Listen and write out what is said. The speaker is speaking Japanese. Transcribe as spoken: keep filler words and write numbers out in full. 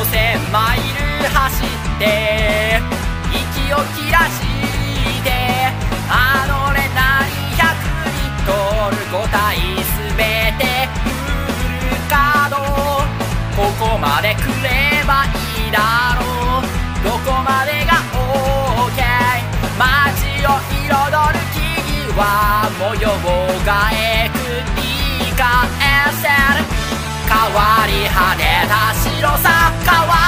せんマイル走って息を切らしてあのれなにひゃくリットルごたいすべてフル稼働ここまで来ればいいだろうどこまでが OK 街を彩る木々は模様がえくり返せる変わり果てた白さ変わ